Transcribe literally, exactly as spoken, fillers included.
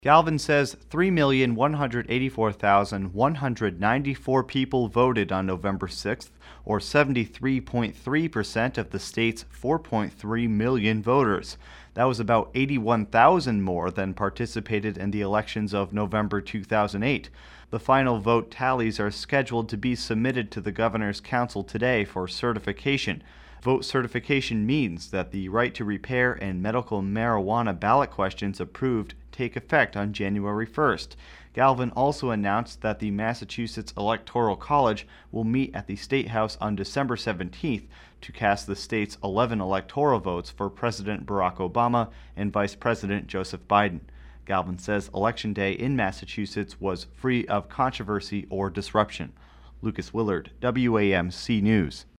Galvin says three million one hundred eighty-four thousand one hundred ninety-four people voted on November sixth, or seventy-three point three percent of the state's four point three million voters. That was about eighty-one thousand more than participated in the elections of November two thousand eight. The final vote tallies are scheduled to be submitted to the Governor's Council today for certification. Vote certification means that the right to repair and medical marijuana ballot questions approved take effect on January first. Galvin also announced that the Massachusetts Electoral College will meet at the State House on December seventeenth to cast the state's eleven electoral votes for President Barack Obama and Vice President Joseph Biden. Galvin says Election Day in Massachusetts was free of controversy or disruption. Lucas Willard, W A M C News.